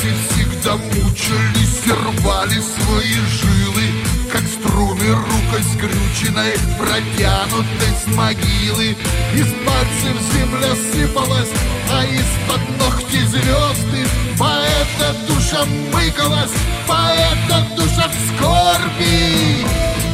Поэты всегда мучились и рвали свои жилы, как струны рукой скрюченной, протянутой с могилы. Из пальцев земля сыпалась, а из-под ногти звезды. Поэта душа мыкалась, поэта душа в скорби.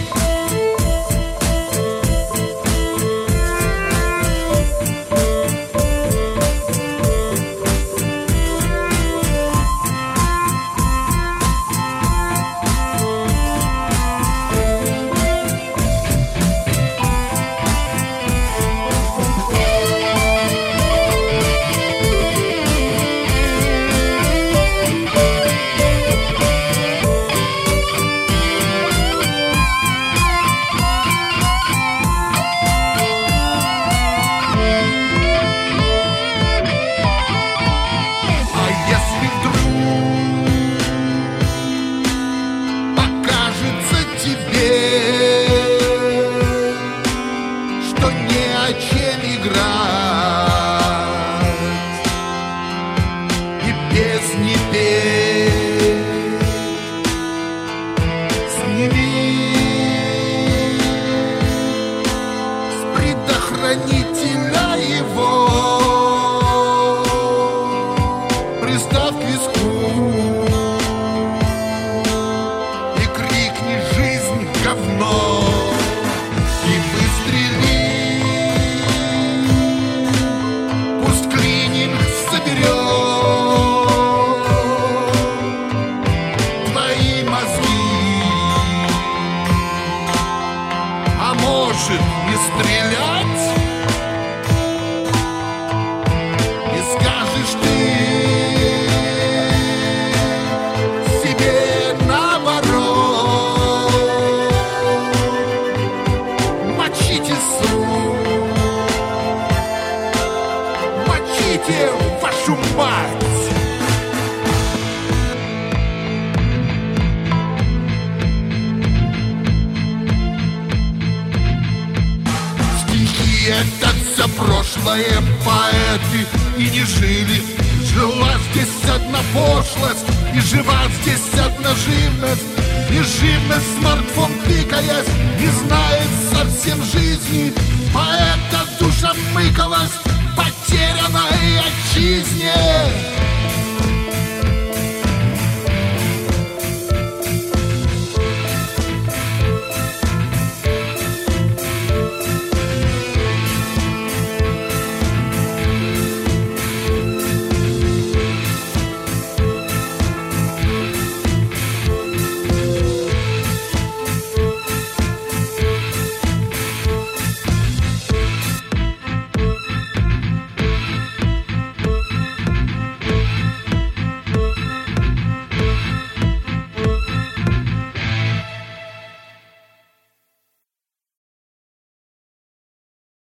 Предохранителя его приставь к виску и крикни: жизнь говно, и выстрели. Пусть клининг соберет твои мозги, а может не стрелять. Вашу мать! Стихи — это все прошлое, поэты и не жили. Жила здесь одна пошлость, и жива здесь одна живность. И живность смартфон тыкаясь, не знает совсем жизни. Поэта душа мыкалась,